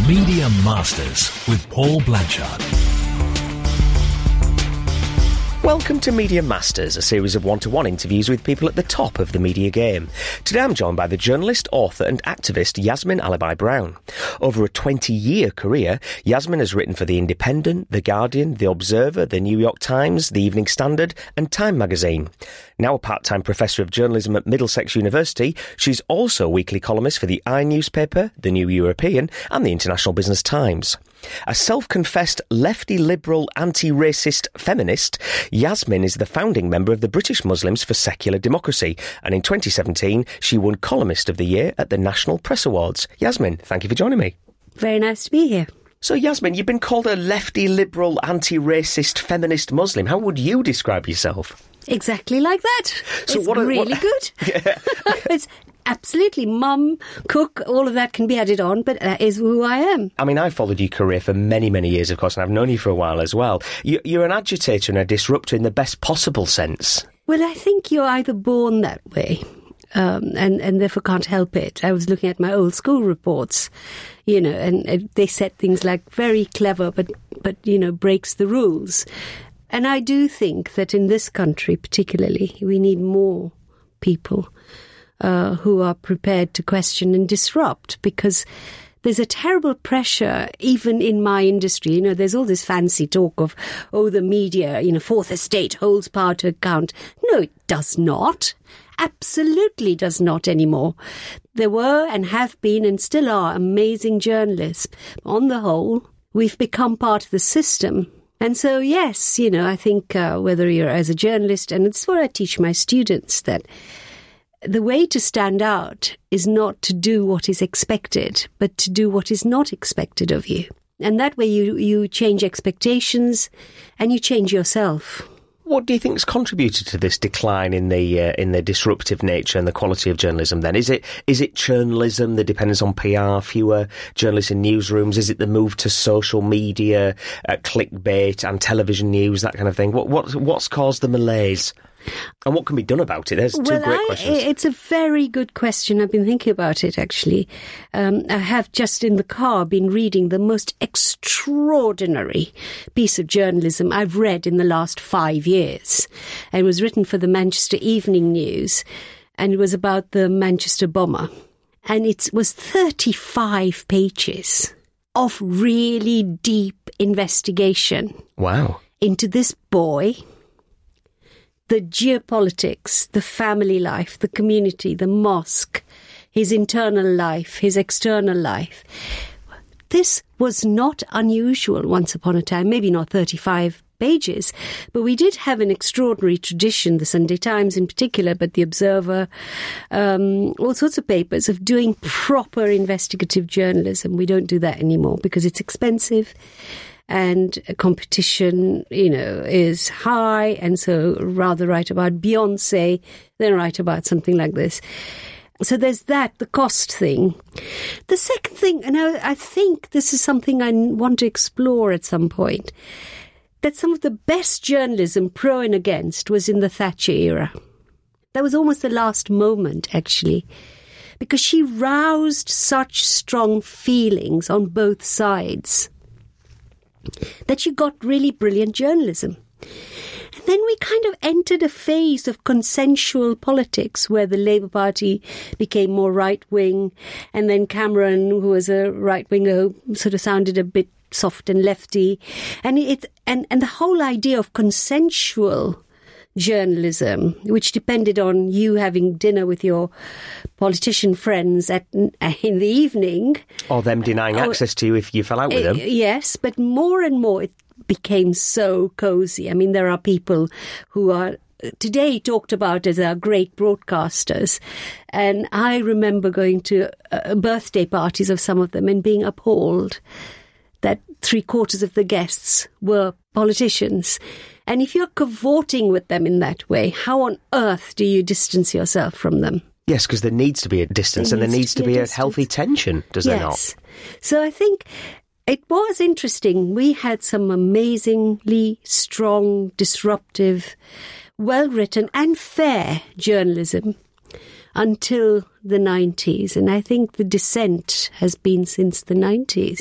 Media Masters with Paul Blanchard. Welcome to Media Masters, a series of one-to-one interviews with people at the top of the media game. Today I'm joined by the journalist, author and activist Yasmin Alibhai-Brown. Over a 20-year career, Yasmin has written for The Independent, The Guardian, The Observer, The New York Times, The Evening Standard and Time magazine. Now a part-time professor of journalism at Middlesex University, she's also a weekly columnist for the I-Newspaper, The New European and the International Business Times. A self-confessed lefty-liberal, anti-racist feminist, Yasmin is the founding member of the British Muslims for Secular Democracy, and in 2017 she won Columnist of the Year at the National Press Awards. Yasmin, thank you for joining me. Very nice to be here. So Yasmin, you've been called a lefty-liberal, anti-racist feminist Muslim. How would you describe yourself? Exactly like that. So it's really good. Yeah. It's absolutely mum, cook, all of that can be added on, but that is who I am. I mean, I followed your career for many, many years, of course, and I've known you for a while as well. You're an agitator and a disruptor in the best possible sense. Well, I think you're either born that way, and therefore can't help it. I was looking at my old school reports, and they said things like very clever, but breaks the rules. And I do think that in this country particularly, we need more people who are prepared to question and disrupt, because there's a terrible pressure, even in my industry. There's all this fancy talk of, the media, fourth estate holds power to account. No, it does not. Absolutely does not anymore. There were and have been and still are amazing journalists. On the whole, we've become part of the system. And so, yes, I think whether you're as a journalist, and it's what I teach my students, that the way to stand out is not to do what is expected, but to do what is not expected of you. And that way you change expectations and you change yourself. What do you think has contributed to this decline in the disruptive nature and the quality of journalism then? Is it journalism, the dependence on PR, fewer journalists in newsrooms? Is it the move to social media, clickbait and television news, that kind of thing? What's caused the malaise? And what can be done about it? There's two great questions. It's a very good question. I've been thinking about it, actually. I have just in the car been reading the most extraordinary piece of journalism I've read in the last 5 years. It was written for the Manchester Evening News, and it was about the Manchester bomber. And it was 35 pages of really deep investigation. Wow. Into this boy, the geopolitics, the family life, the community, the mosque, his internal life, his external life. This was not unusual once upon a time, maybe not 35 pages, but we did have an extraordinary tradition, the Sunday Times in particular, but the Observer, all sorts of papers, of doing proper investigative journalism. We don't do that anymore because it's expensive. And competition, is high. And so rather write about Beyonce than write about something like this. So there's that, the cost thing. The second thing, and I think this is something I want to explore at some point, that some of the best journalism, pro and against, was in the Thatcher era. That was almost the last moment, actually, because she roused such strong feelings on both sides that you got really brilliant journalism. And then we kind of entered a phase of consensual politics where the Labour Party became more right-wing, and then Cameron, who was a right-winger, sort of sounded a bit soft and lefty. And the whole idea of consensual journalism, which depended on you having dinner with your politician friends in the evening. Or them denying access to you if you fell out with them. Yes, but more and more it became so cosy. I mean, there are people who are today talked about as our great broadcasters. And I remember going to birthday parties of some of them and being appalled that 3/4 of the guests were politicians. And if you're cavorting with them in that way, how on earth do you distance yourself from them? Yes, because there needs to be a distance and there needs to be a healthy tension, does there not? So I think it was interesting. We had some amazingly strong, disruptive, well-written and fair journalism until the 90s. And I think the descent has been since the 90s.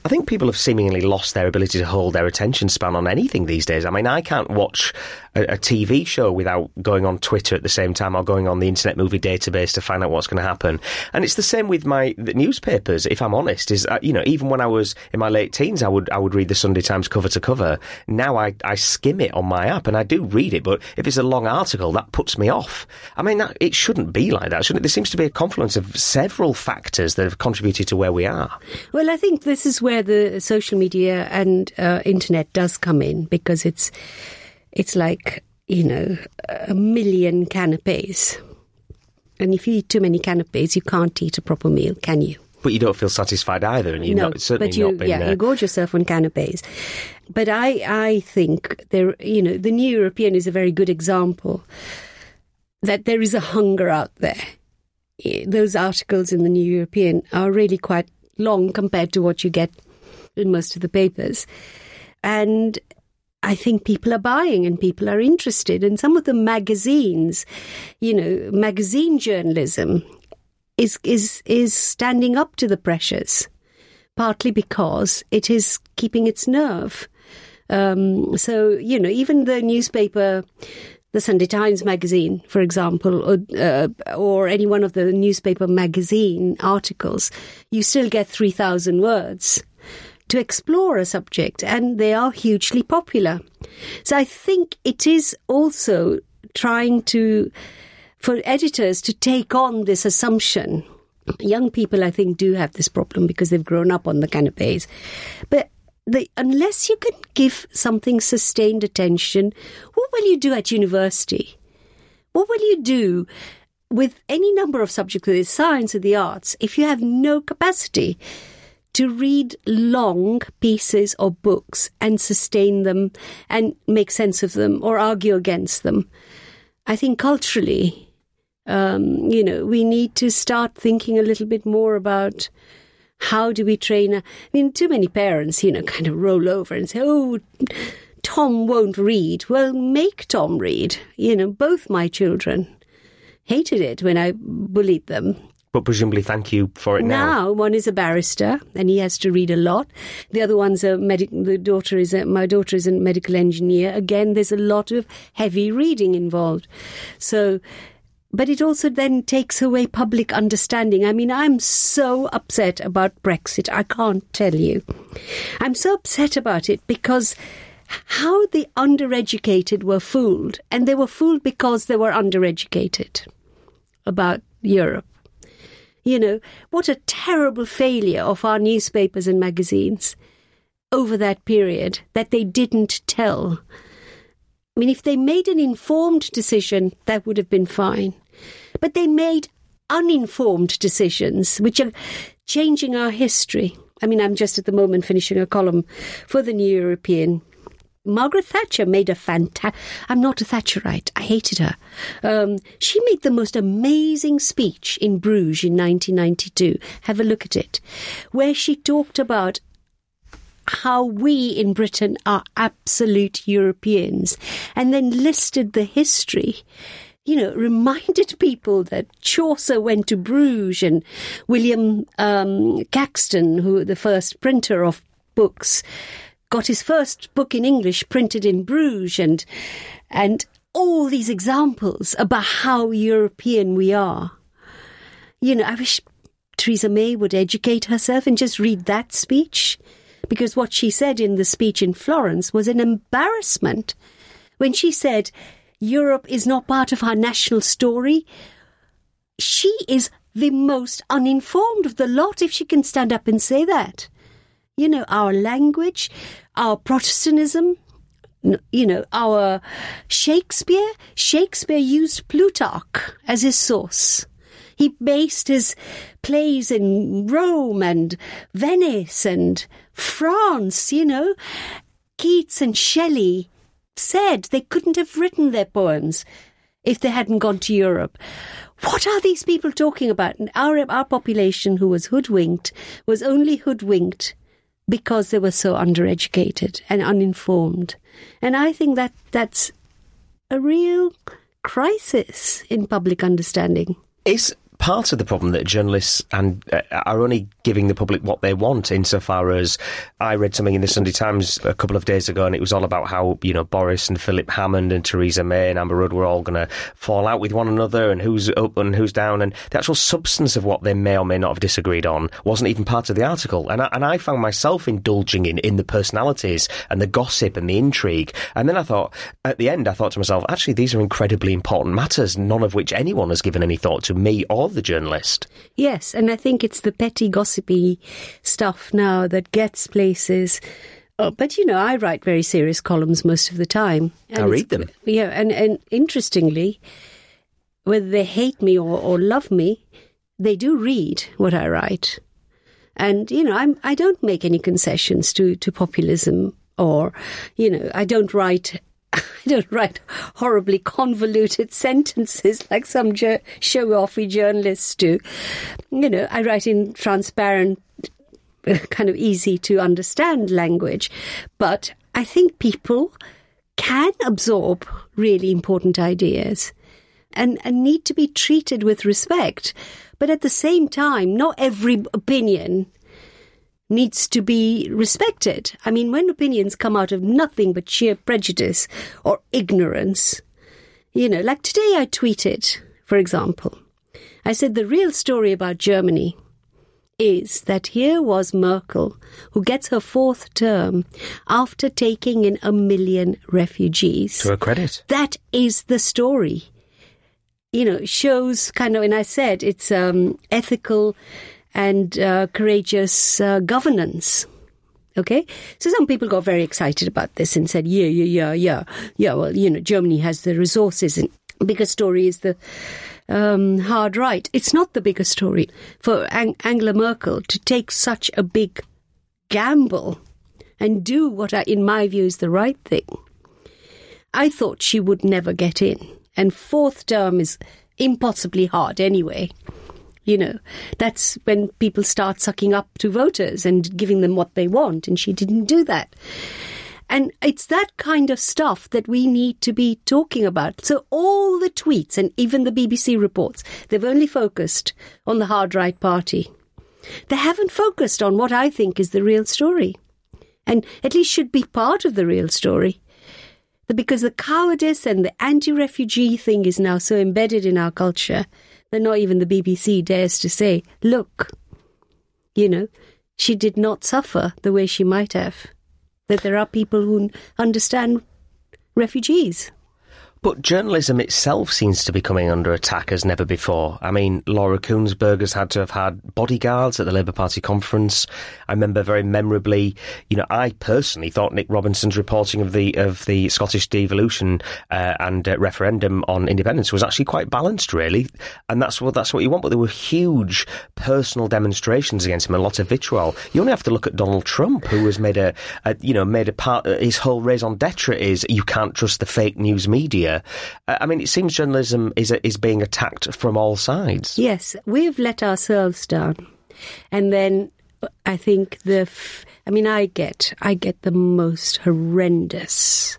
I think people have seemingly lost their ability to hold their attention span on anything these days. I mean, I can't watch a TV show without going on Twitter at the same time or going on the Internet Movie Database to find out what's going to happen. And it's the same with the newspapers, if I'm honest, is, even when I was in my late teens, I would read the Sunday Times cover to cover. Now I skim it on my app, and I do read it, but if it's a long article, that puts me off. I mean, it shouldn't be like that, shouldn't it? There seems to be a confluence of several factors that have contributed to where we are. Well, I think this is where the social media and internet does come in, because it's like, a million canapes. And if you eat too many canapes, you can't eat a proper meal, can you? But you don't feel satisfied either, and you're you gorge yourself on canapes. But I think the New European is a very good example that there is a hunger out there. Those articles in the New European are really quite long compared to what you get in most of the papers. And I think people are buying and people are interested. And some of the magazines, magazine journalism is standing up to the pressures, partly because it is keeping its nerve. So, even the newspaper, the Sunday Times magazine, for example, or any one of the newspaper magazine articles, you still get 3,000 words to explore a subject, and they are hugely popular. So I think it is also trying for editors to take on this assumption. Young people, I think, do have this problem because they've grown up on the canapes. But unless you can give something sustained attention, what will you do at university? What will you do with any number of subjects, whether it's science or the arts, if you have no capacity to read long pieces or books and sustain them and make sense of them or argue against them? I think culturally, we need to start thinking a little bit more about how do we train. Too many parents, kind of roll over and say, oh, Tom won't read. Well, make Tom read. Both my children hated it when I bullied them. But presumably thank you for it now. Now, one is a barrister and he has to read a lot. The other one's my daughter is a medical engineer. Again, there's a lot of heavy reading involved. So, but it also then takes away public understanding. I'm so upset about Brexit. I can't tell you. I'm so upset about it because how the undereducated were fooled. And they were fooled because they were undereducated about Europe. What a terrible failure of our newspapers and magazines over that period that they didn't tell. If they made an informed decision, that would have been fine. But they made uninformed decisions, which are changing our history. I'm just at the moment finishing a column for the New European. Margaret Thatcher made a I'm not a Thatcherite. I hated her. She made the most amazing speech in Bruges in 1992. Have a look at it. Where she talked about how we in Britain are absolute Europeans and then listed the history. Reminded people that Chaucer went to Bruges and William Caxton, who the first printer of books, got his first book in English printed in Bruges, and all these examples about how European we are. I wish Theresa May would educate herself and just read that speech, because what she said in the speech in Florence was an embarrassment. When she said, Europe is not part of our national story, she is the most uninformed of the lot if she can stand up and say that. Our language, our Protestantism, our Shakespeare. Shakespeare used Plutarch as his source. He based his plays in Rome and Venice and France, Keats and Shelley said they couldn't have written their poems if they hadn't gone to Europe. What are these people talking about? And our population who was hoodwinked was only hoodwinked because they were so undereducated and uninformed. And I think that's a real crisis in public understanding. Is part of the problem that journalists are only giving the public what they want, insofar as I read something in the Sunday Times a couple of days ago, and it was all about how, Boris and Philip Hammond and Theresa May and Amber Rudd were all going to fall out with one another and who's up and who's down, and the actual substance of what they may or may not have disagreed on wasn't even part of the article. And I found myself indulging in the personalities and the gossip and the intrigue. And then at the end, I thought to myself, actually, these are incredibly important matters, none of which anyone has given any thought to, me or the journalist. Yes, and I think it's the petty, gossipy stuff now that gets places. But, I write very serious columns most of the time. I read them. Yeah, and interestingly, whether they hate me or love me, they do read what I write. And, I don't make any concessions to populism or, I don't write horribly convoluted sentences like some show-offy journalists do. I write in transparent, kind of easy to understand language. But I think people can absorb really important ideas and need to be treated with respect. But at the same time, not every opinion needs to be respected. I mean, when opinions come out of nothing but sheer prejudice or ignorance, like today I tweeted, for example, I said the real story about Germany is that here was Merkel, who gets her 4th term after taking in 1 million refugees. To her credit. That is the story. Shows kind of, and I said it's ethical and courageous governance. Okay? So some people got very excited about this and said, yeah, well, Germany has the resources. And the bigger story is the hard right. It's not the bigger story. For Angela Merkel to take such a big gamble and do what, in my view, is the right thing, I thought she would never get in. And 4th term is impossibly hard anyway. That's when people start sucking up to voters and giving them what they want, and she didn't do that. And it's that kind of stuff that we need to be talking about. So all the tweets and even the BBC reports, they've only focused on the hard right party. They haven't focused on what I think is the real story, and at least should be part of the real story. Because the cowardice and the anti-refugee thing is now so embedded in our culture that not even the BBC dares to say, look, she did not suffer the way she might have. That there are people who understand refugees. But journalism itself seems to be coming under attack as never before. I mean, Laura Kuenssberger's had to have had bodyguards at the Labour Party conference. I remember very memorably, I personally thought Nick Robinson's reporting of the Scottish devolution and referendum on independence was actually quite balanced, really. And that's what you want. But there were huge personal demonstrations against him and a lot of vitriol. You only have to look at Donald Trump, who has made a part. His whole raison d'etre is you can't trust the fake news media. I mean, it seems journalism is being attacked from all sides. Yes, we've let ourselves down. And then I think I get the most horrendous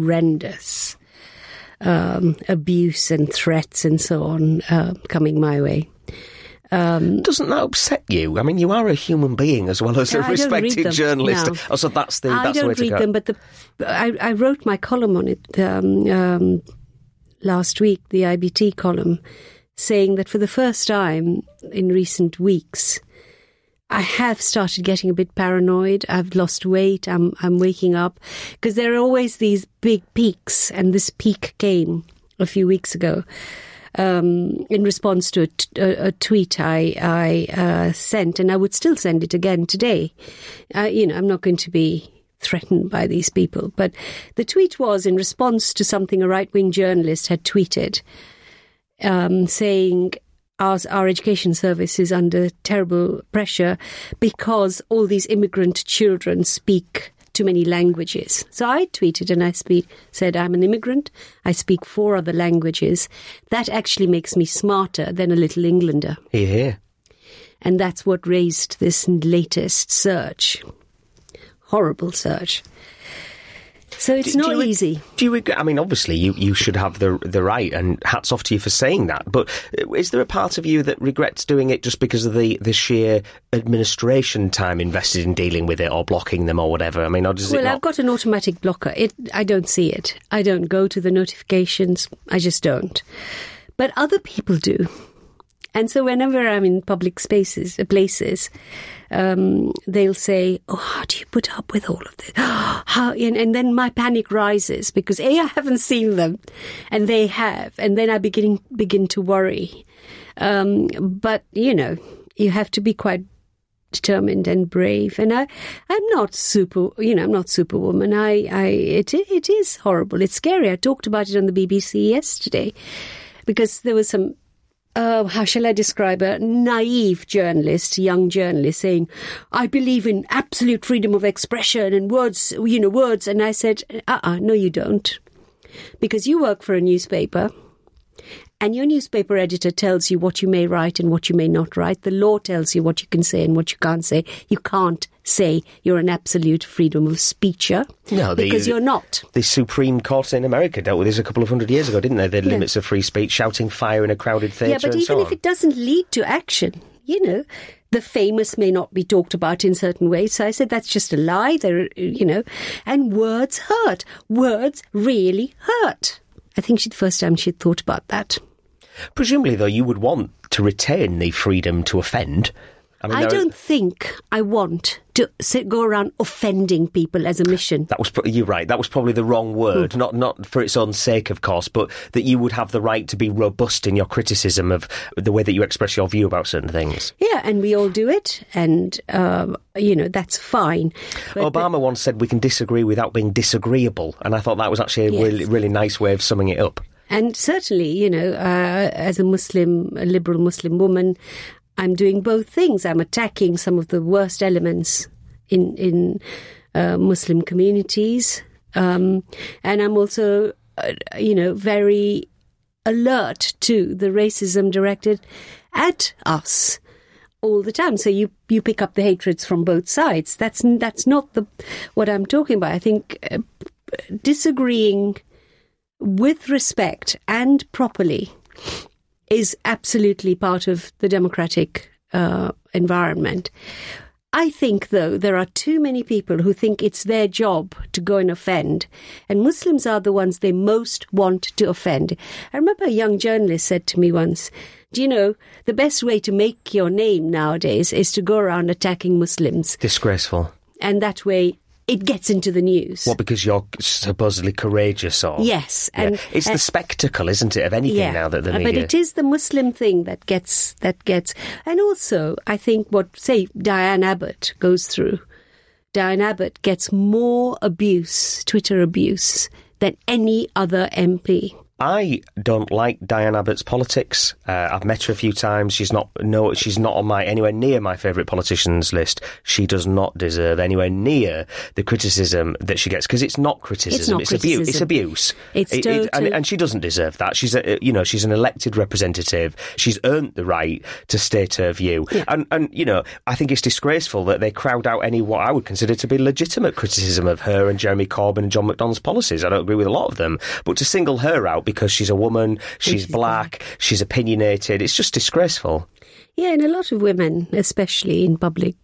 abuse and threats and so on coming my way. Doesn't that upset you? I mean, you are a human being as well as a respected journalist. No. Oh, so that's the way to go. I don't read them, but I wrote my column on it last week, the IBT column, saying that for the first time in recent weeks, I have started getting a bit paranoid. I've lost weight. I'm waking up because there are always these big peaks, and this peak came a few weeks ago. In response to a tweet I sent, and I would still send it again today. I'm not going to be threatened by these people, but the tweet was in response to something a right-wing journalist had tweeted, saying our education service is under terrible pressure because all these immigrant children speak too many languages. So I tweeted and I said, I'm an immigrant. I speak 4 other languages. That actually makes me smarter than a little Englander. Hear. And that's what raised this latest search. Horrible search. So it's not easy. Do you regret? I mean, obviously, you should have the right, and hats off to you for saying that. But is there a part of you that regrets doing it just because of the sheer administration time invested in dealing with it or blocking them or whatever? I mean, or does it not? I've got an automatic blocker. I don't see it. I don't go to the notifications. I just don't. But other people do. And so whenever I'm in public places, they'll say, "Oh, how do you put up with all of this?" And then my panic rises because I haven't seen them, and they have, and then I begin to worry. But you have to be quite determined and brave. And I'm not I'm not Superwoman. It is horrible. It's scary. I talked about it on the BBC yesterday because there was some. How shall I describe a naive journalist, young journalist saying, "I believe in absolute freedom of expression and words. And I said, no, you don't. Because you work for a newspaper and your newspaper editor tells you what you may write and what you may not write. The law tells you what you can say and what you can't say. You can't say you're an absolute freedom of speecher because you're not." The Supreme Court in America dealt with this a couple of 100 years ago, didn't they? The limits of free speech, shouting fire in a crowded theatre and so on. Yeah, but even if it doesn't lead to action, the famous may not be talked about in certain ways. So I said that's just a lie. And words hurt. Words really hurt. I think the first time she'd thought about that. Presumably, though, you would want to retain the freedom to offend. I don't think I want to go around offending people as a mission. You're right. That was probably the wrong word. Not for its own sake, of course, but that you would have the right to be robust in your criticism of the way that you express your view about certain things. Yeah, and we all do it, and that's fine. But Obama once said we can disagree without being disagreeable, and I thought that was actually a really, really nice way of summing it up. And certainly, as a liberal Muslim woman, I'm doing both things. I'm attacking some of the worst elements in Muslim communities. And I'm also, very alert to the racism directed at us all the time. So you pick up the hatreds from both sides. That's not what I'm talking about. I think disagreeing with respect and properly is absolutely part of the democratic environment. I think, though, there are too many people who think it's their job to go and offend, and Muslims are the ones they most want to offend. I remember a young journalist said to me once, "Do you know, the best way to make your name nowadays is to go around attacking Muslims." Disgraceful. And that way it gets into the news. What, because you're supposedly courageous or... Yes. Yeah. And it's the spectacle, isn't it, of anything now that the media... But it is the Muslim thing that gets... And also, I think what, say, Diane Abbott goes through. Diane Abbott gets more abuse, Twitter abuse, than any other MP. I don't like Diane Abbott's politics. I've met her a few times. She's not on anywhere near my favourite politicians list. She does not deserve anywhere near the criticism that she gets, because it's not criticism. It's abuse. It's abuse. And she doesn't deserve that. She's an elected representative. She's earned the right to state her view. Yeah. And I think it's disgraceful that they crowd out any what I would consider to be legitimate criticism of her and Jeremy Corbyn and John McDonnell's policies. I don't agree with a lot of them, but to single her out because she's a woman, she's black, she's opinionated. It's just disgraceful. Yeah, and a lot of women, especially in public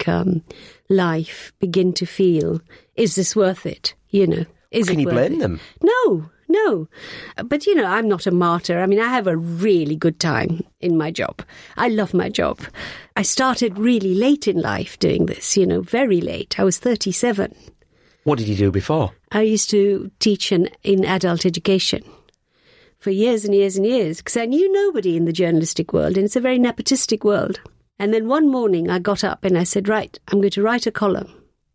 life, begin to feel, is this worth it? Can you blame them? No. But, I'm not a martyr. I mean, I have a really good time in my job. I love my job. I started really late in life doing this, very late. I was 37. What did you do before? I used to teach in adult education for years and years and years, because I knew nobody in the journalistic world, and it's a very nepotistic world. And then one morning I got up and I said, right, I'm going to write a column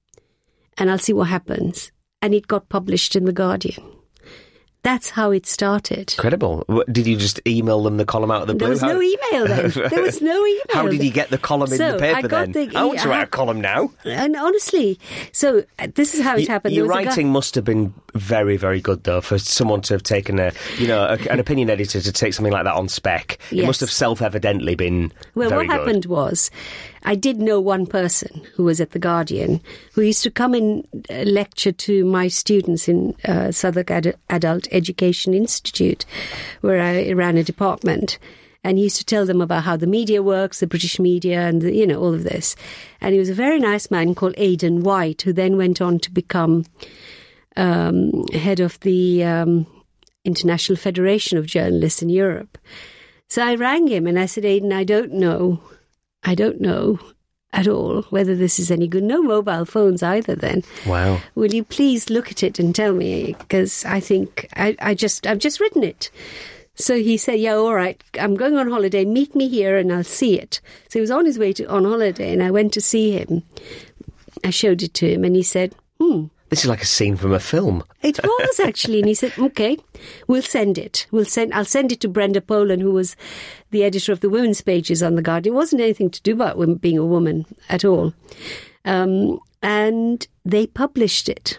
and I'll see what happens. And it got published in The Guardian. That's how it started. Incredible. Did you just email them the column out of the blue? There was no email then. There was no email. How did you get the column in the paper then? I want to write a column now. And honestly, so this is how it happened. Your writing must have been very, very good, though, for someone to have taken an opinion editor to take something like that on spec. Yes. It must have self-evidently been very good. Well, what happened was, I did know one person who was at The Guardian who used to come and lecture to my students in Southwark Adult Education Institute, where I ran a department. And he used to tell them about how the media works, the British media, and, all of this. And he was a very nice man called Aidan White, who then went on to become head of the International Federation of Journalists in Europe. So I rang him and I said, Aidan, I don't know at all whether this is any good. No mobile phones either then. Wow. Will you please look at it and tell me? Because I think I've just written it. So he said, yeah, all right, I'm going on holiday. Meet me here and I'll see it. So he was on his way on holiday and I went to see him. I showed it to him and he said, This is like a scene from a film. It was actually. And he said, okay, we'll send it. I'll send it to Brenda Polan, who was the editor of the women's pages on The Guardian. It wasn't anything to do about being a woman at all. And they published it.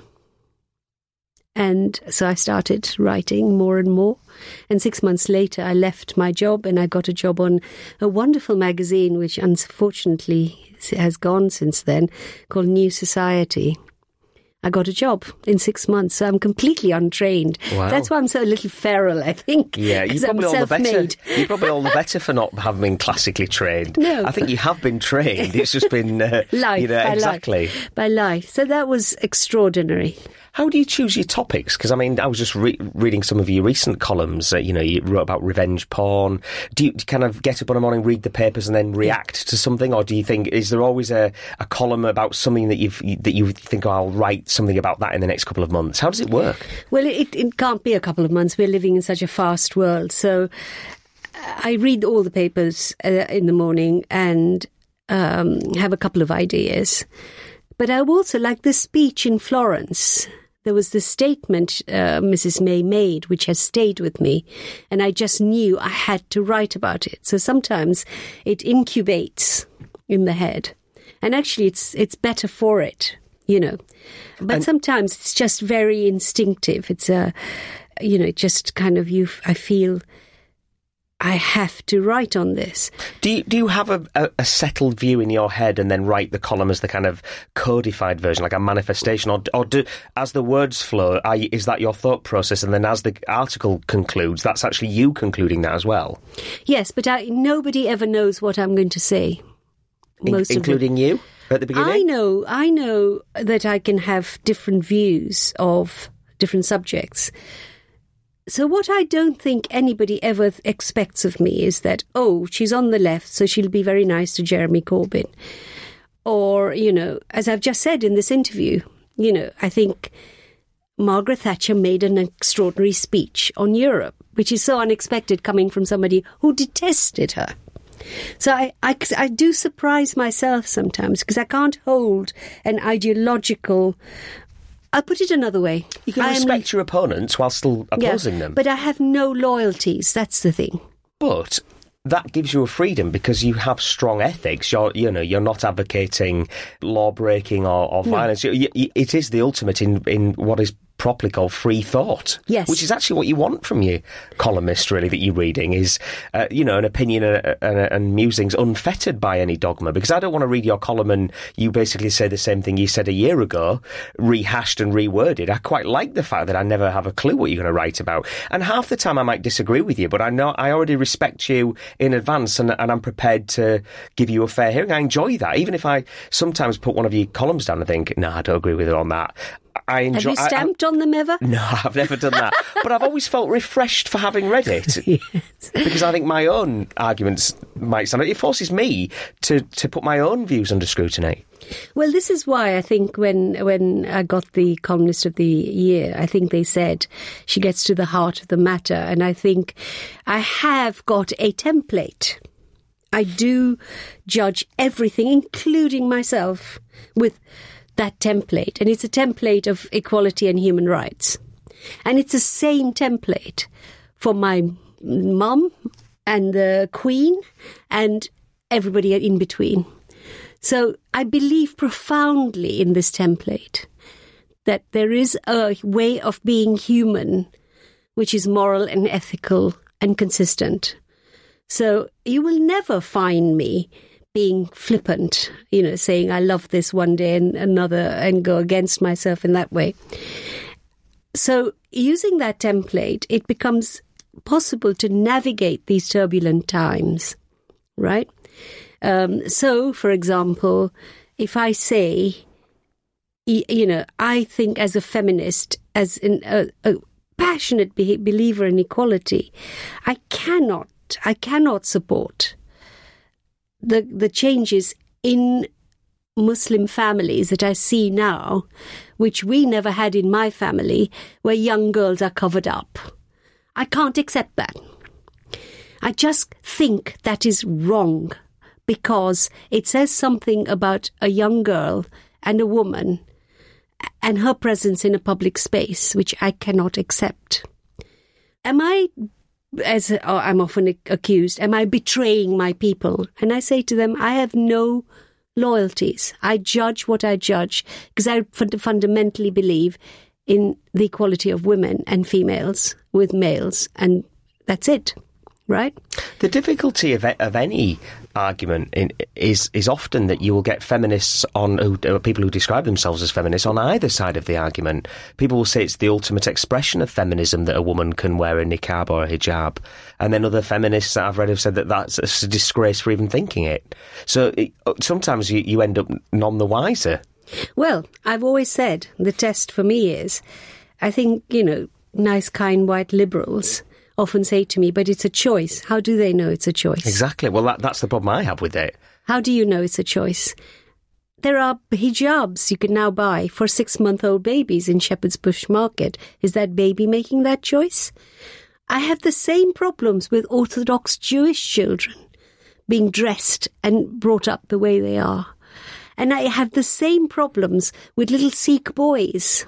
And so I started writing more and more. And 6 months later, I left my job and I got a job on a wonderful magazine, which unfortunately has gone since then, called New Society. I got a job in 6 months, so I'm completely untrained. Wow. That's why I'm so a little feral, I think. Yeah, you're probably all the better for not having been classically trained. No. I think you have been trained. It's just been life, exactly by life. So that was extraordinary. How do you choose your topics? Because, I mean, I was just reading some of your recent columns. You wrote about revenge porn. Do you kind of get up on a morning, read the papers and then react to something? Or do you think, is there always a column about something that you think, I'll write something about that in the next couple of months? How does it work? Well, it can't be a couple of months. We're living in such a fast world. So I read all the papers in the morning and have a couple of ideas. But I also like the speech in Florence. There was this statement Mrs. May made, which has stayed with me, and I just knew I had to write about it. So sometimes it incubates in the head, and actually it's better for it, But sometimes it's just very instinctive. It's it just kind of I feel I have to write on this. Do you have a settled view in your head and then write the column as the kind of codified version, like a manifestation, or do, as the words flow, is that your thought process, and then as the article concludes, that's actually you concluding that as well? Yes, but nobody ever knows what I'm going to say. Including you at the beginning? I know that I can have different views of different subjects. So what I don't think anybody ever expects of me is that, she's on the left, so she'll be very nice to Jeremy Corbyn. Or, as I've just said in this interview, I think Margaret Thatcher made an extraordinary speech on Europe, which is so unexpected coming from somebody who detested her. So I do surprise myself sometimes because I can't hold an ideological... I'll put it another way. You can respect your opponents while still opposing them. But I have no loyalties. That's the thing. But that gives you a freedom because you have strong ethics. You're not advocating law breaking or violence. It is the ultimate in what is properly called free thought. Yes. Which is actually what you want from your columnist, really, that you're reading is, an opinion and musings unfettered by any dogma. Because I don't want to read your column and you basically say the same thing you said a year ago, rehashed and reworded. I quite like the fact that I never have a clue what you're going to write about. And half the time I might disagree with you, but I know I already respect you in advance and I'm prepared to give you a fair hearing. I enjoy that. Even if I sometimes put one of your columns down and think, no, I don't agree with it on that. Have you stamped on them ever? No, I've never done that. But I've always felt refreshed for having read it. Yes. Because I think my own arguments might stand out. It forces me to put my own views under scrutiny. Well, this is why I think when I got the Columnist of the Year, I think they said she gets to the heart of the matter. And I think I have got a template. I do judge everything, including myself, with that template. And it's a template of equality and human rights. And it's the same template for my mum and the Queen and everybody in between. So I believe profoundly in this template that there is a way of being human which is moral and ethical and consistent. So you will never find me being flippant, saying I love this one day and another, and go against myself in that way. So using that template, it becomes possible to navigate these turbulent times, right? So, for example, if I say, I think as a feminist, as a passionate believer in equality, I cannot support the changes in Muslim families that I see now, which we never had in my family, where young girls are covered up. I can't accept that. I just think that is wrong, because it says something about a young girl and a woman and her presence in a public space, which I cannot accept. Am I, as I'm often accused, am I betraying my people? And I say to them, I have no loyalties. I judge what I judge, because I fundamentally believe in the equality of women and females with males, and that's it. Right? The difficulty of any argument is often that you will get feminists people who describe themselves as feminists on either side of the argument. People will say it's the ultimate expression of feminism that a woman can wear a niqab or a hijab. And then other feminists that I've read have said that that's a disgrace for even thinking it. So sometimes you end up none the wiser. Well, I've always said the test for me is, I think, nice, kind, white liberals often say to me, but it's a choice. How do they know it's a choice? Exactly. Well, that's the problem I have with it. How do you know it's a choice? There are hijabs you can now buy for 6-month-old babies in Shepherd's Bush Market. Is that baby making that choice? I have the same problems with Orthodox Jewish children being dressed and brought up the way they are. And I have the same problems with little Sikh boys,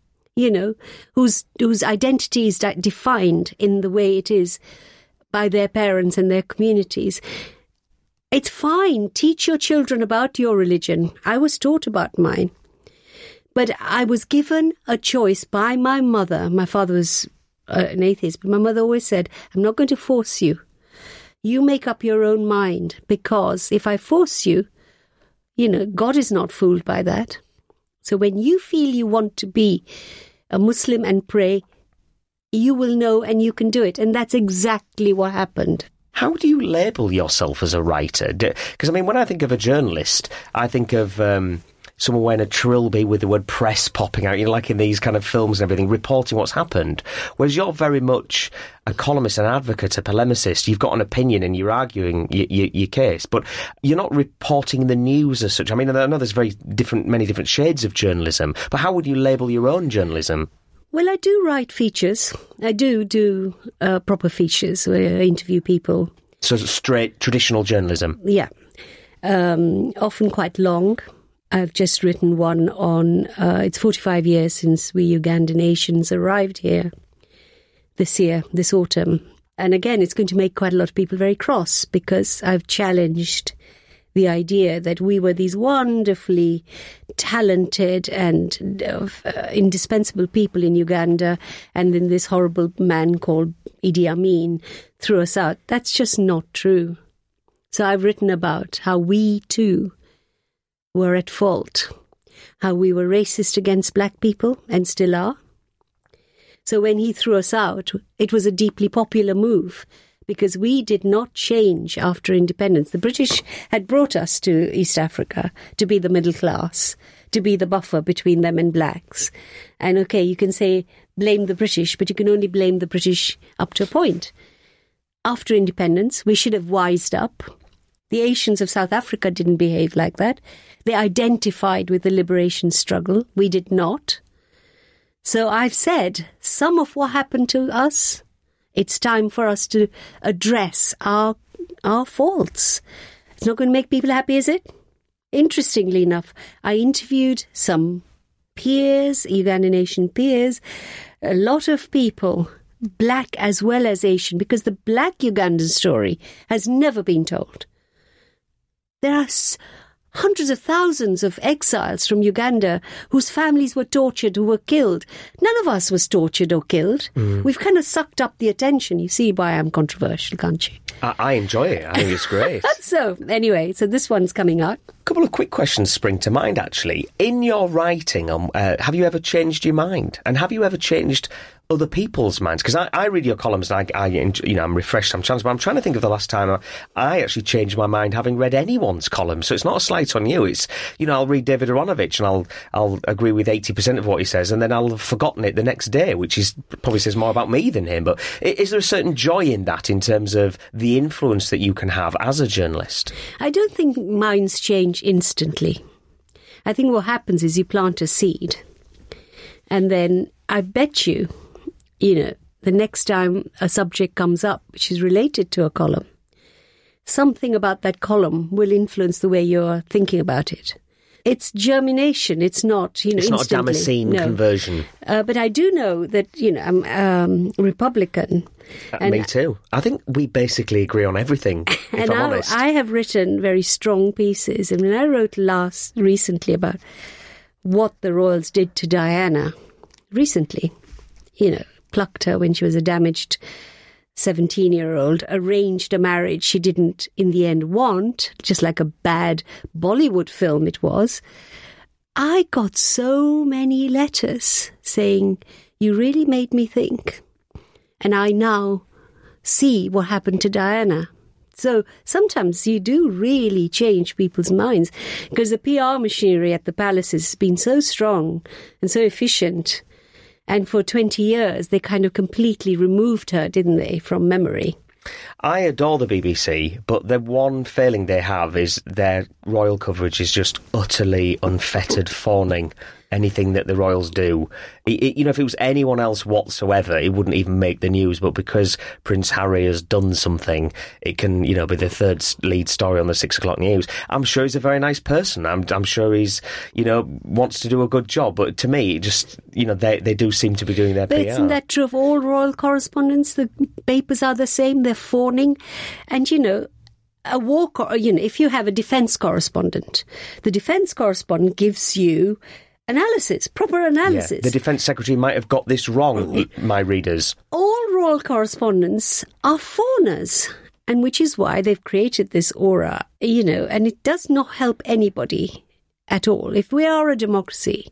whose identity is defined in the way it is by their parents and their communities. It's fine. Teach your children about your religion. I was taught about mine. But I was given a choice by my mother. My father was an atheist, but my mother always said, I'm not going to force you. You make up your own mind, because if I force you, God is not fooled by that. So when you feel you want to be a Muslim and pray, you will know and you can do it. And that's exactly what happened. How do you label yourself as a writer? Because, when I think of a journalist, I think of someone wearing a trilby with the word press popping out, like in these kind of films and everything, reporting what's happened. Whereas you're very much a columnist, an advocate, a polemicist. You've got an opinion and you're arguing your case, but you're not reporting the news as such. I know there's many different shades of journalism, but how would you label your own journalism? Well, I do write features. I do proper features where I interview people. So straight, traditional journalism? Yeah. Often quite long. I've just written one on, it's 45 years since we Ugandan Asians arrived here this autumn. And again, it's going to make quite a lot of people very cross, because I've challenged the idea that we were these wonderfully talented and indispensable people in Uganda, and then this horrible man called Idi Amin threw us out. That's just not true. So I've written about how we too were at fault, how we were racist against black people and still are. So when he threw us out, it was a deeply popular move, because we did not change after independence. The British had brought us to East Africa to be the middle class, to be the buffer between them and blacks. And okay, you can say blame the British, but you can only blame the British up to a point. After independence, we should have wised up. The Asians of South Africa didn't behave like that. They identified with the liberation struggle. We did not. So I've said some of what happened to us, it's time for us to address our faults. It's not going to make people happy, is it? Interestingly enough, I interviewed some peers, Ugandan Asian peers, a lot of people, black as well as Asian, because the black Ugandan story has never been told. There are hundreds of thousands of exiles from Uganda whose families were tortured, who were killed. None of us was tortured or killed. We've kind of sucked up the attention. You see why I'm controversial, can't you? I enjoy it. I think it's great. So, anyway, so this one's coming out. A couple of quick questions spring to mind, actually. In your writing, have you ever changed your mind? And have you ever changed other people's minds? Because I read your columns and I'm refreshed sometimes, but I'm trying to think of the last time I actually changed my mind having read anyone's column. So it's not a slight on you. It's, I'll read David Aronovich and I'll agree with 80% of what he says, and then I'll have forgotten it the next day, which is probably says more about me than him. But is there a certain joy in that in terms of the influence that you can have as a journalist? I don't think minds change instantly. I think what happens is you plant a seed, and then I bet you, the next time a subject comes up which is related to a column, something about that column will influence the way you're thinking about it. It's germination. It's not, it's instantly. Not a Damascene conversion. But I do know that, I'm Republican. Me too. I think we basically agree on everything, if I'm honest. I have written very strong pieces. And when I wrote recently about what the royals did to Diana, recently, plucked her when she was a damaged 17-year-old, arranged a marriage she didn't in the end want, just like a bad Bollywood film it was. I got so many letters saying, you really made me think. And I now see what happened to Diana. So sometimes you do really change people's minds, because the PR machinery at the palace has been so strong and so efficient. And for 20 years, they kind of completely removed her, didn't they, from memory? I adore the BBC, but the one failing they have is their royal coverage is just utterly unfettered fawning. Anything that the royals do, if it was anyone else whatsoever, it wouldn't even make the news. But because Prince Harry has done something, it can, be the third lead story on the 6 o'clock news. I'm sure he's a very nice person. I'm sure he's, wants to do a good job. But to me, just, they do seem to be doing their PR. But isn't that true of all royal correspondents? The papers are the same. They're fawning. And, if you have a defence correspondent, the defence correspondent gives you analysis, proper analysis. Yeah, the Defence Secretary might have got this wrong, my readers. All royal correspondents are fawners, and which is why they've created this aura, and it does not help anybody at all. If we are a democracy,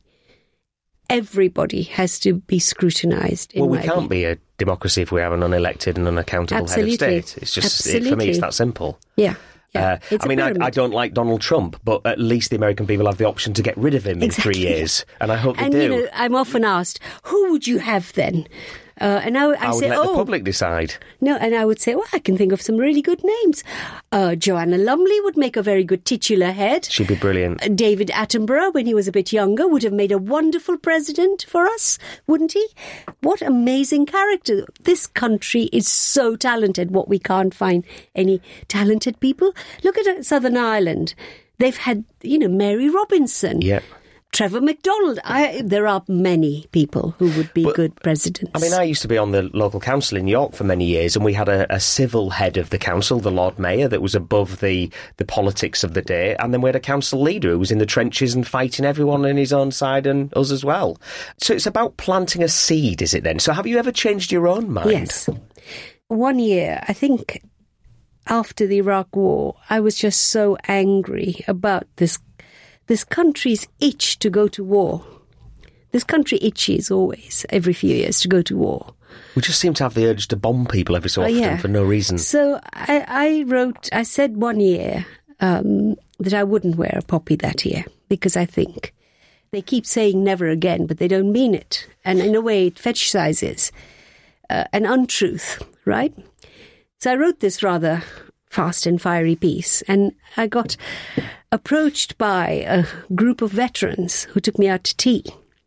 everybody has to be scrutinised. Well, we can't be a democracy if we have an unelected and unaccountable head of state. It's just, for me, it's that simple. Yeah. Yeah, I don't like Donald Trump, but at least the American people have the option to get rid of him in 3 years, and I hope they do. I'm often asked, who would you have then? And I would say, let the public decide. No, and I would say, well, I can think of some really good names. Joanna Lumley would make a very good titular head. She'd be brilliant. David Attenborough, when he was a bit younger, would have made a wonderful president for us, wouldn't he? What amazing character. This country is so talented, what we can't find any talented people. Look at Southern Ireland. They've had, Mary Robinson. Yeah. Trevor McDonald. There are many people who would be good presidents. I used to be on the local council in York for many years, and we had a civil head of the council, the Lord Mayor, that was above the politics of the day, and then we had a council leader who was in the trenches and fighting everyone on his own side and us as well. So it's about planting a seed, is it then? So have you ever changed your own mind? Yes. One year, I think, after the Iraq War, I was just so angry about this country's itch to go to war. This country itches always, every few years, to go to war. We just seem to have the urge to bomb people every so often for no reason. So I said one year that I wouldn't wear a poppy that year, because I think they keep saying never again, but they don't mean it. And in a way, it fetishizes an untruth, right? So I wrote this rather fast and fiery piece, and I got approached by a group of veterans who took me out to tea.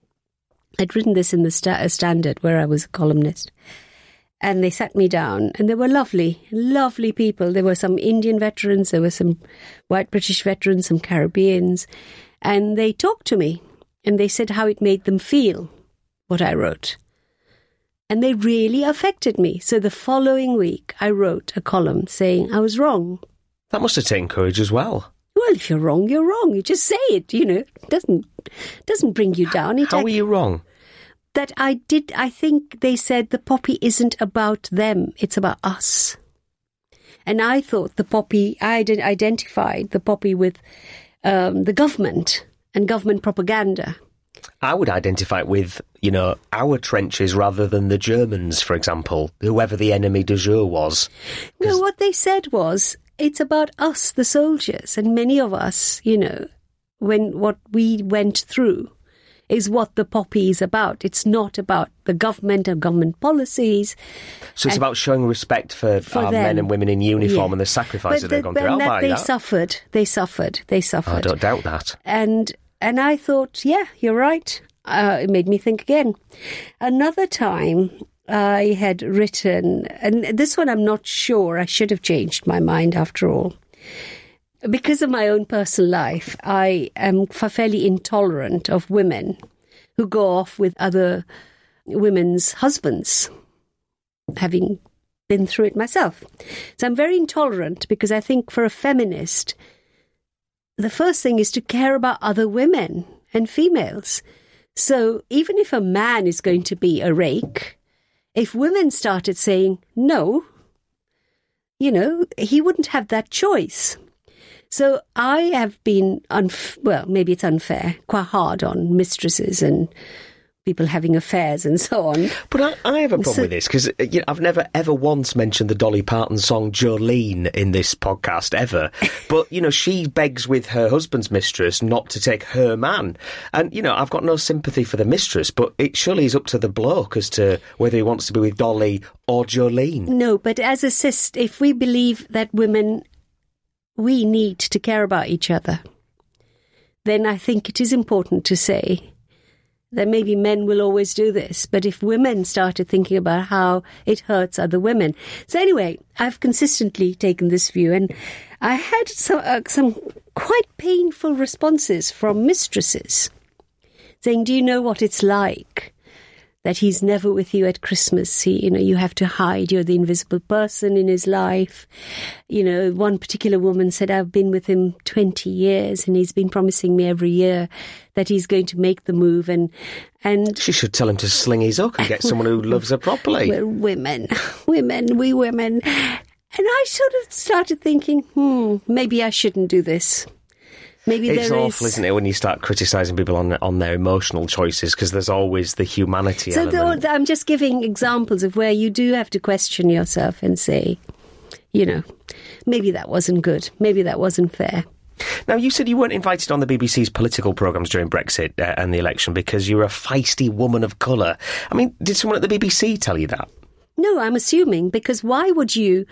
I'd written this in the Standard, where I was a columnist, and they sat me down, and they were lovely, lovely people. There were some Indian veterans, there were some white British veterans, some Caribbeans, and they talked to me, and they said how it made them feel, what I wrote. And they really affected me. So the following week, I wrote a column saying I was wrong. That must have taken courage as well. Well, if you're wrong, you're wrong. You just say it, It doesn't bring you down. How are you wrong? That I think they said the poppy isn't about them, it's about us. And I thought I identified the poppy with the government and government propaganda. I would identify it with, our trenches rather than the Germans, for example, whoever the enemy du jour was. No, what they said was, it's about us, the soldiers, and many of us, when what we went through is what the poppy is about. It's not about the government or government policies. So it's about showing respect for our them. Men and women in uniform and the sacrifices they've gone through. I'll buy that. They suffered. I don't doubt that. And I thought, yeah, you're right. It made me think again. Another time I had written, and this one I'm not sure, I should have changed my mind after all. Because of my own personal life, I am fairly intolerant of women who go off with other women's husbands, having been through it myself. So I'm very intolerant because I think for a feminist, the first thing is to care about other women and females. So even if a man is going to be a rake, if women started saying no, he wouldn't have that choice. So I have been, maybe it's unfair, quite hard on mistresses and people having affairs and so on. But I have a problem with this, because I've never ever once mentioned the Dolly Parton song Jolene in this podcast, ever. But, she begs with her husband's mistress not to take her man. And, I've got no sympathy for the mistress, but it surely is up to the bloke as to whether he wants to be with Dolly or Jolene. No, but as a sister, if we believe that women, we need to care about each other, then I think it is important to say that maybe men will always do this, but if women started thinking about how it hurts other women. So anyway, I've consistently taken this view, and I had some quite painful responses from mistresses saying, do you know what it's like? That he's never with you at Christmas. You have to hide. You're the invisible person in his life. One particular woman said, I've been with him 20 years and he's been promising me every year that he's going to make the move. And she should tell him to sling his hook and get someone who loves her properly. We're women. We women. And I sort of started thinking, maybe I shouldn't do this. Maybe it's awful, isn't it, when you start criticising people on their emotional choices, because there's always the humanity element. I'm just giving examples of where you do have to question yourself and say, maybe that wasn't good, maybe that wasn't fair. Now, you said you weren't invited on the BBC's political programmes during Brexit and the election because you're a feisty woman of colour. I mean, did someone at the BBC tell you that? No, I'm assuming, because why would you...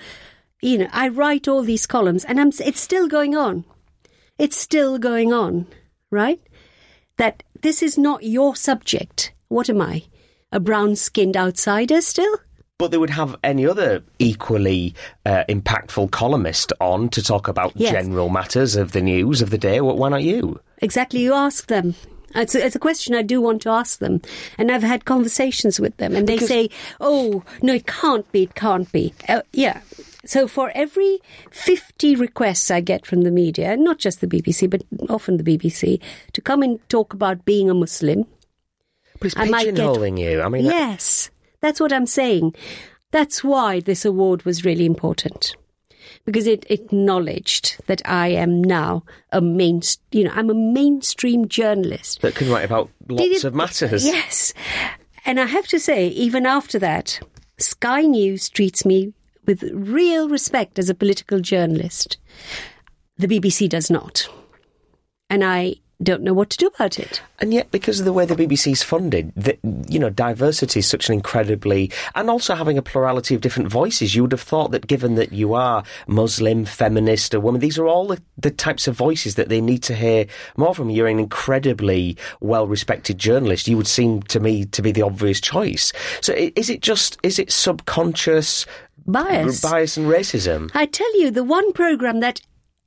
I write all these columns and it's still going on. It's still going on, right? That this is not your subject. What am I? A brown-skinned outsider still? But they would have any other equally impactful columnist on to talk about general matters of the news of the day. Why not you? Exactly, you ask them. It's a question I do want to ask them. And I've had conversations with them. And they say, oh, no, it can't be. Yeah. So for every 50 requests I get from the media, not just the BBC, but often the BBC, to come and talk about being a Muslim... But it's pigeonholing you. I mean... Yes, that's what I'm saying. That's why this award was really important. Because it acknowledged that I am now I'm a mainstream journalist. That can write about lots of matters. Yes. And I have to say, even after that, Sky News treats me with real respect as a political journalist. The BBC does not. And I don't know what to do about it. And yet, because of the way the BBC's funded, diversity is such an incredibly... And also having a plurality of different voices, you would have thought that given that you are Muslim, feminist, a woman, these are all the types of voices that they need to hear more from. You're an incredibly well-respected journalist. You would seem to me to be the obvious choice. So is it subconscious... Bias and racism? I tell you, the one programme that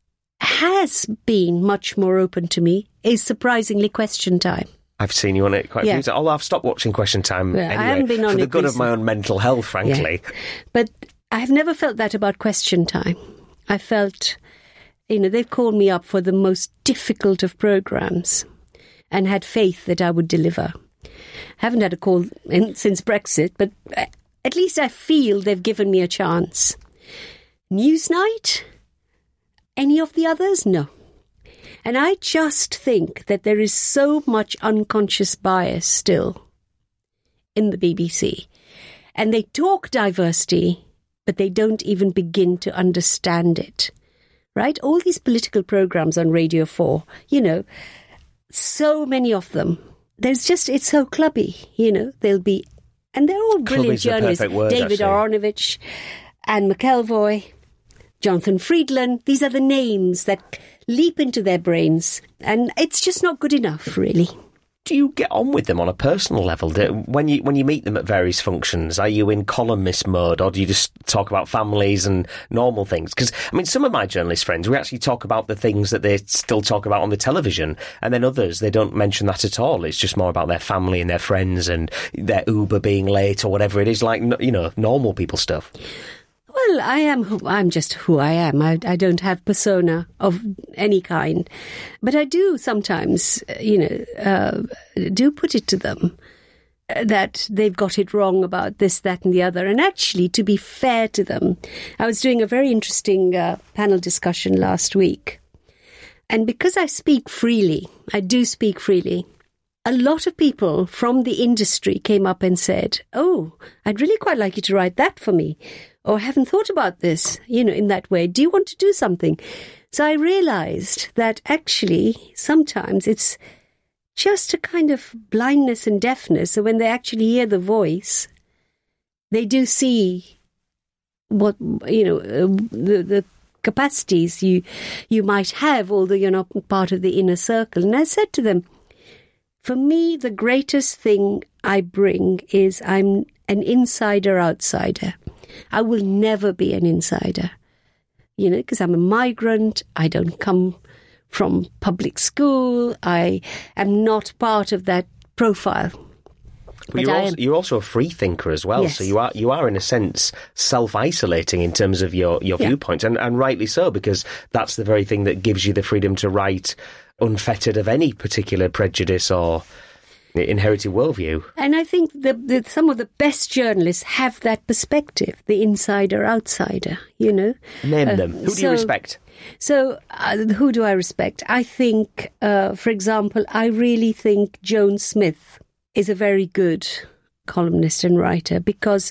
has been much more open to me is surprisingly Question Time. I've seen you on it quite a few times, although I've stopped watching Question Time anyway, I haven't been on for the it good recently. of my own mental health, frankly. Yeah. But I've never felt that about Question Time. I felt they've called me up for the most difficult of programs and had faith that I would deliver. Haven't had a call since Brexit, but at least I feel they've given me a chance. Newsnight? Any of the others? No. And I just think that there is so much unconscious bias still in the BBC. And they talk diversity, but they don't even begin to understand it. Right? All these political programs on Radio 4, so many of them. It's so clubby, they'll be, and they're all brilliant journalists. David Aronovich, Anne McElvoy, Jonathan Friedland. These are the names that leap into their brains, and it's just not good enough, really. Do you get on with them on a personal level? When you meet them at various functions, are you in columnist mode, or do you just talk about families and normal things? Because, some of my journalist friends, we actually talk about the things that they still talk about on the television, and then others, they don't mention that at all. It's just more about their family and their friends and their Uber being late or whatever it is, like, normal people stuff. Well, I'm just who I am. I don't have persona of any kind. But I do sometimes, do put it to them that they've got it wrong about this, that and the other. And actually, to be fair to them, I was doing a very interesting panel discussion last week. And because I speak freely, I do speak freely, a lot of people from the industry came up and said, "Oh, I'd really quite like you to write that for me. Or I haven't thought about this, in that way. Do you want to do something?" So I realized that actually sometimes it's just a kind of blindness and deafness. So when they actually hear the voice, they do see what, the capacities you might have, although you're not part of the inner circle. And I said to them, for me, the greatest thing I bring is I'm an insider-outsider. I will never be an insider, because I'm a migrant. I don't come from public school. I am not part of that profile. But you're also a free thinker as well. Yes. So you are in a sense self-isolating in terms of your viewpoints, and rightly so, because that's the very thing that gives you the freedom to write unfettered of any particular prejudice or inherited worldview. And I think some of the best journalists have that perspective, the insider-outsider, Name them. Who do you respect? So who do I respect? I think, for example, I really think Joan Smith is a very good columnist and writer, because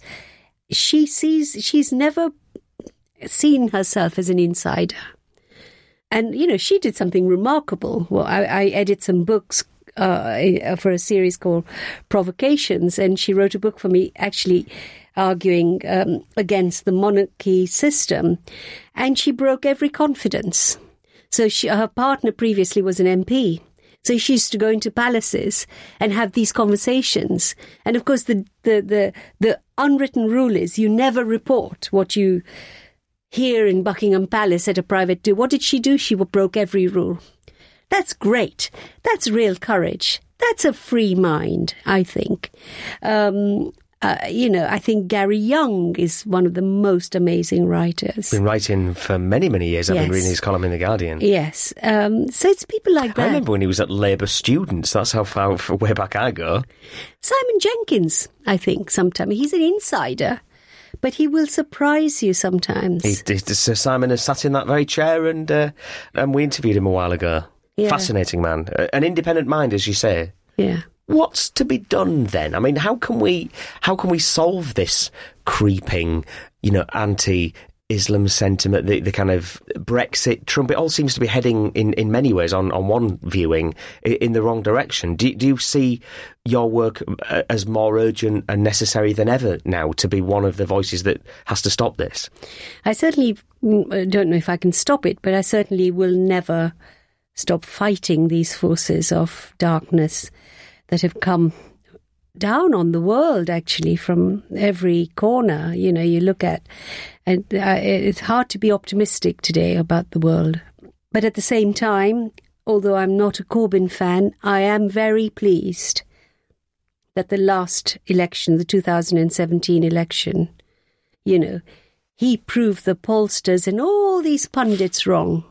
she's never seen herself as an insider. And, she did something remarkable. Well, I edit some books for a series called Provocations, and she wrote a book for me actually arguing against the monarchy system, and she broke every confidence. So her partner previously was an MP, so she used to go into palaces and have these conversations. And of course the unwritten rule is you never report what you hear in Buckingham Palace at a private do. What did she do? She broke every rule. That's great. That's real courage. That's a free mind, I think. I think Gary Young is one of the most amazing writers. Been writing for many, many years. I've Yes. been reading his column in The Guardian. Yes. So it's people like that. I remember when he was at Labour Students. That's how far way back I go. Simon Jenkins, I think, sometimes. He's an insider, but he will surprise you sometimes. Sir Simon has sat in that very chair, and we interviewed him a while ago. Yeah. Fascinating man. An independent mind, as you say. Yeah. What's to be done then? I mean, how can we solve this creeping, anti-Islam sentiment, the kind of Brexit, Trump? It all seems to be heading in many ways on one viewing in the wrong direction. Do you see your work as more urgent and necessary than ever now to be one of the voices that has to stop this? I certainly don't know if I can stop it, but I certainly will never stop fighting these forces of darkness that have come down on the world, actually, from every corner, you look at. And it's hard to be optimistic today about the world. But at the same time, although I'm not a Corbyn fan, I am very pleased that the last election, the 2017 election, he proved the pollsters and all these pundits wrong.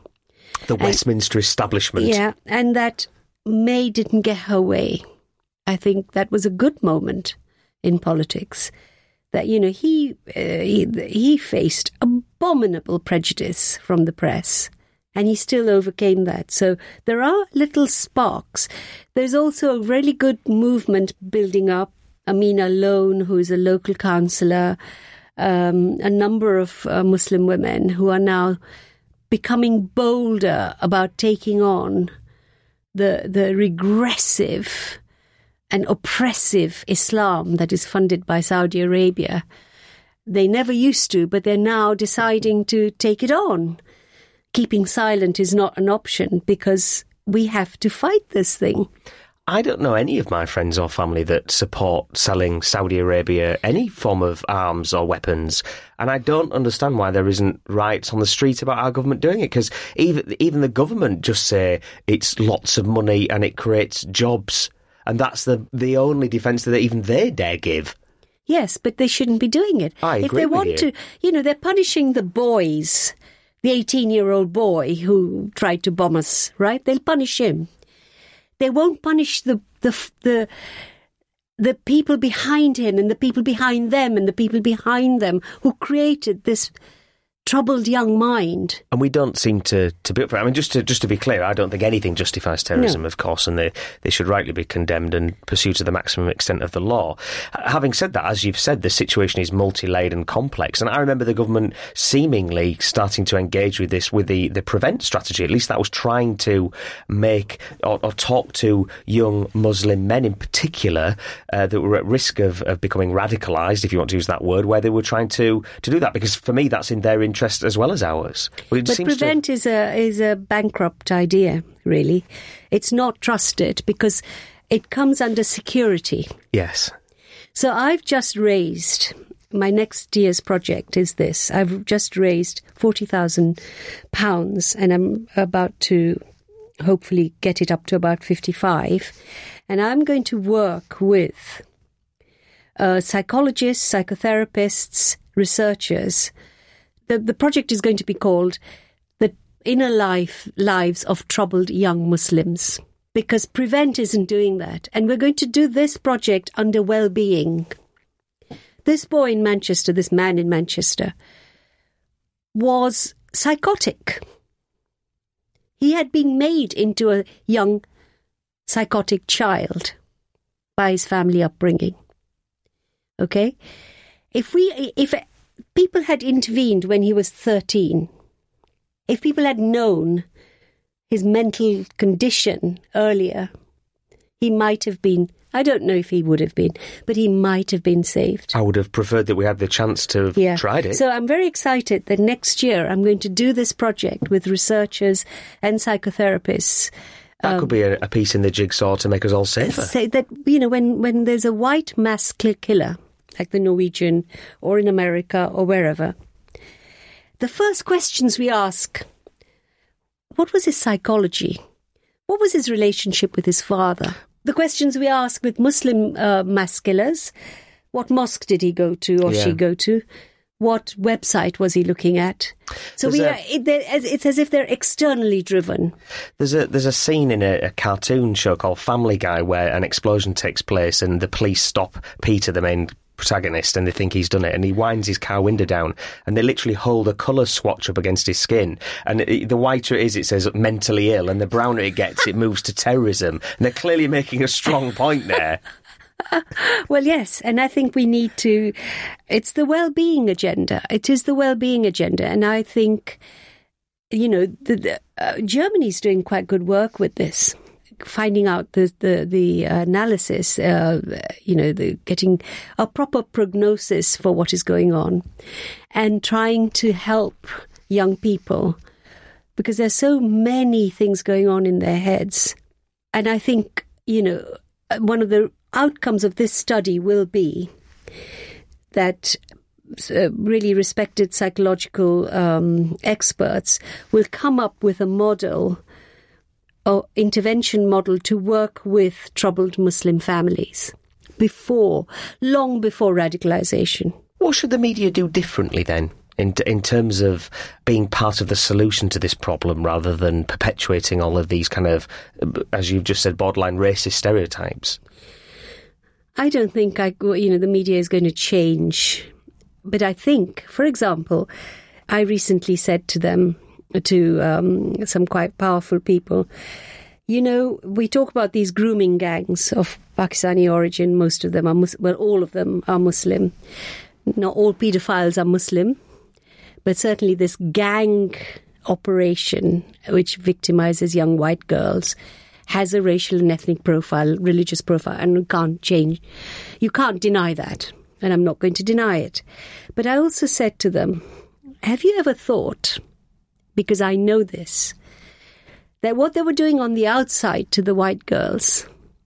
The Westminster establishment. Yeah, and that May didn't get her way. I think that was a good moment in politics. That, you know, he faced abominable prejudice from the press, and he still overcame that. So there are little sparks. There's also a really good movement building up. Amina Lone, who is a local councillor, a number of Muslim women who are now becoming bolder about taking on the regressive and oppressive Islam that is funded by Saudi Arabia. They never used to, but they're now deciding to take it on. Keeping silent is not an option because we have to fight this thing. I don't know any of my friends or family that support selling Saudi Arabia any form of arms or weapons, and I don't understand why there isn't riots on the street about our government doing it, because even the government just say it's lots of money and it creates jobs, and that's the only defence that even they dare give. Yes, but they shouldn't be doing it. I agree if they with want you. to, you know, they're punishing the boys, the 18-year-old boy who tried to bomb us, right? They'll punish him. They won't punish the people behind him and the people behind them and the people behind them who created this troubled young mind. And we don't seem to be up for it. I mean, just to be clear, I don't think anything justifies terrorism, of course, and they should rightly be condemned and pursued to the maximum extent of the law. Having said that, as you've said, the situation is multi-layered and complex, and I remember the government seemingly starting to engage with this with the PREVENT strategy. At least that was trying to make or talk to young Muslim men in particular that were at risk of becoming radicalised, if you want to use that word, where they were trying to do that, because for me that's in their interest as well as ours. But PREVENT is a bankrupt idea, really. It's not trusted because it comes under security. Yes. So I've just raised, my next year's project is this. I've just raised £40,000 and I'm about to hopefully get it up to about 55. And I'm going to work with psychologists, psychotherapists, researchers. The project is going to be called The Inner Lives of Troubled Young Muslims, because PREVENT isn't doing that. And we're going to do this project under well-being. This boy in Manchester, this man in Manchester, was psychotic. He had been made into a young psychotic child by his family upbringing. Okay? If people had intervened when he was 13, if people had known his mental condition earlier, he might have been, I don't know if he would have been, but he might have been saved. I would have preferred that we had the chance to have tried it. So I'm very excited that next year I'm going to do this project with researchers and psychotherapists. That could be a piece in the jigsaw to make us all safer. Say that, you know, when there's a white mass killer, like the Norwegian, or in America, or wherever, the first questions we ask, what was his psychology? What was his relationship with his father? The questions we ask with Muslim mass killers, what mosque did he go to or she go to? What website was he looking at? So it's as if they're externally driven. There's a scene in a cartoon show called Family Guy where an explosion takes place and the police stop Peter, the main protagonist, and they think he's done it, and he winds his car window down and they literally hold a colour swatch up against his skin, and the whiter it is, it says mentally ill, and the browner it gets, it moves to terrorism, and they're clearly making a strong point there. Well, yes, and I think we need to, it's the well-being agenda. It is the well-being agenda, and I think, you know, Germany's doing quite good work with this, finding out the analysis, getting a proper prognosis for what is going on and trying to help young people, because there's so many things going on in their heads. And I think, you know, one of the outcomes of this study will be that really respected psychological experts will come up with a model or intervention model to work with troubled Muslim families long before radicalisation. What should the media do differently then? in terms of being part of the solution to this problem rather than perpetuating all of these kind of, as you've just said, borderline racist stereotypes? I don't think the media is going to change. But I think, for example, I recently said to them, to some quite powerful people, we talk about these grooming gangs of Pakistani origin. Most of them are all of them are Muslim. Not all paedophiles are Muslim, but certainly this gang operation, which victimizes young white girls, has a racial and ethnic profile, religious profile, and you can't deny that. And I'm not going to deny it. But I also said to them, have you ever thought, because I know this, that what they were doing on the outside to the white girls,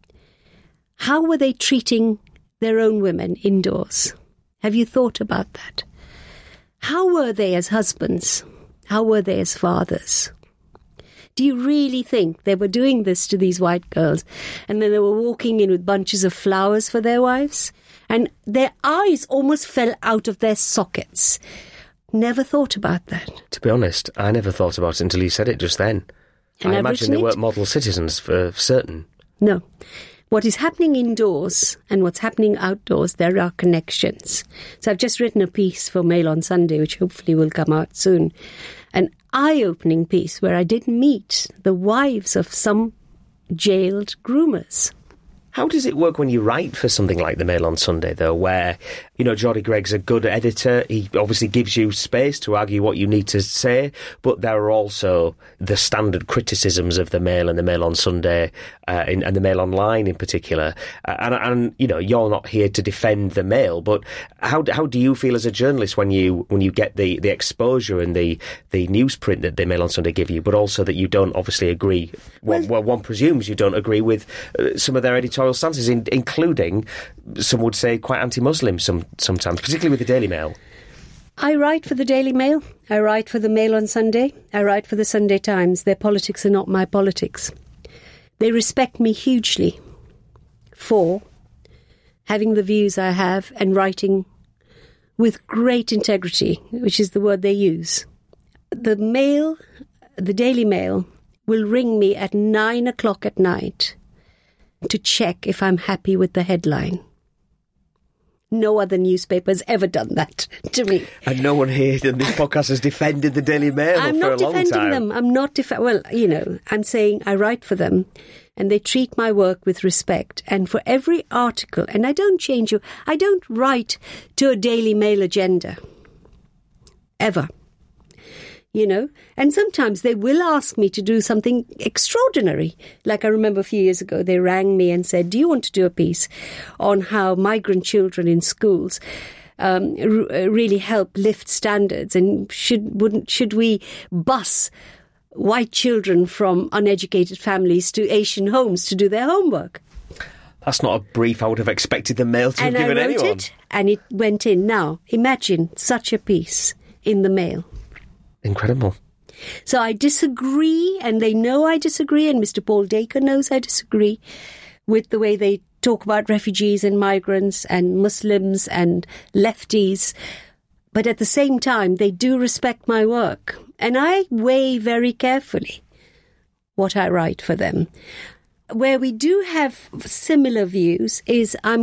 how were they treating their own women indoors? Have you thought about that? How were they as husbands? How were they as fathers? Do you really think they were doing this to these white girls and then they were walking in with bunches of flowers for their wives? And their eyes almost fell out of their sockets. Never thought about that. To be honest, I never thought about it until you said it just then. And I imagine they weren't model citizens for certain. No. What is happening indoors and what's happening outdoors, there are connections. So I've just written a piece for Mail on Sunday, which hopefully will come out soon. An eye-opening piece where I did meet the wives of some jailed groomers. How does it work when you write for something like the Mail on Sunday, though, where, Geordie Gregg's a good editor. He obviously gives you space to argue what you need to say, but there are also the standard criticisms of the Mail and the Mail on Sunday, and the Mail Online in particular. And you're not here to defend the Mail, but how do you feel as a journalist when you get the exposure and the newsprint that the Mail on Sunday give you, but also that you don't obviously agree, well, one presumes you don't agree with some of their editorial stances, including, some would say, quite anti-Muslim sometimes, particularly with the Daily Mail? I write for the Daily Mail. I write for the Mail on Sunday. I write for the Sunday Times. Their politics are not my politics. They respect me hugely for having the views I have and writing with great integrity, which is the word they use. The Daily Mail, will ring me at 9 o'clock at night to check if I'm happy with the headline. No other newspaper has ever done that to me. And no one here in this podcast has defended the Daily Mail for a long time. I'm not defending them. I'm not I'm saying I write for them and they treat my work with respect. And for every article, and I don't write to a Daily Mail agenda. Ever. And sometimes they will ask me to do something extraordinary. Like I remember a few years ago, they rang me and said, do you want to do a piece on how migrant children in schools really help lift standards? And should we bus white children from uneducated families to Asian homes to do their homework? That's not a brief I would have expected the Mail to have given anyone. And I wrote it, and it went in. Now, imagine such a piece in the Mail. Incredible. So I disagree, and they know I disagree, and Mr. Paul Dacre knows I disagree with the way they talk about refugees and migrants and Muslims and lefties. But at the same time, they do respect my work. And I weigh very carefully what I write for them. Where we do have similar views is I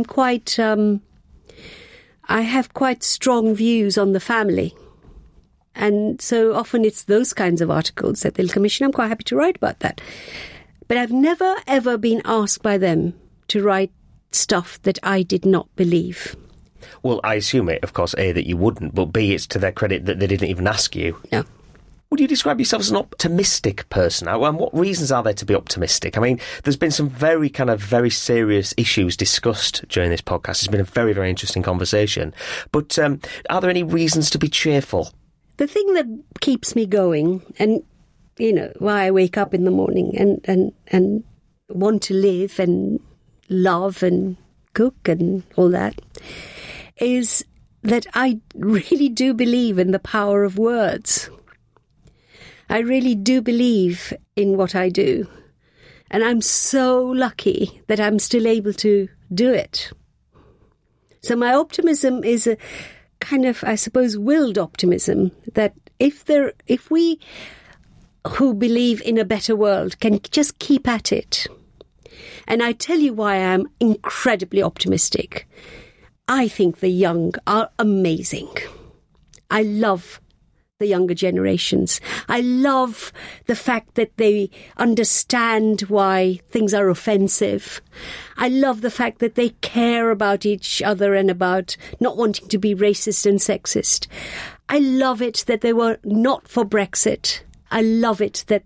have quite strong views on the family. And so often it's those kinds of articles that they'll commission. I'm quite happy to write about that. But I've never, ever been asked by them to write stuff that I did not believe. Well, I assume it, of course, A, that you wouldn't, but B, it's to their credit that they didn't even ask you. No. Would you describe yourself as an optimistic person? And what reasons are there to be optimistic? I mean, there's been some very serious issues discussed during this podcast. It's been a very, very interesting conversation. But are there any reasons to be cheerful? The thing that keeps me going, and, why I wake up in the morning and want to live and love and cook and all that, is that I really do believe in the power of words. I really do believe in what I do. And I'm so lucky that I'm still able to do it. So my optimism is kind of, I suppose, willed optimism that if we who believe in a better world can just keep at it. And I tell you why I'm incredibly optimistic. I think the young are amazing. I love the younger generations. I love the fact that they understand why things are offensive. I love the fact that they care about each other and about not wanting to be racist and sexist. I love it that they were not for Brexit. I love it that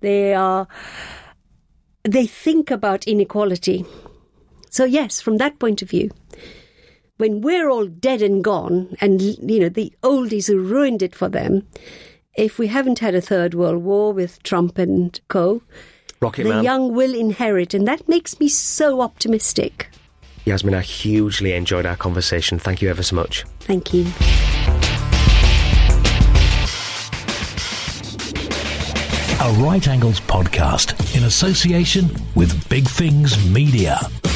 they think about inequality. So yes, from that point of view, when we're all dead and gone, and, you know, the oldies who ruined it for them, if we haven't had a third world war with Trump and co., the young will inherit, and that makes me so optimistic. Yasmin, I hugely enjoyed our conversation. Thank you ever so much. Thank you. A Right Angles podcast in association with Big Things Media.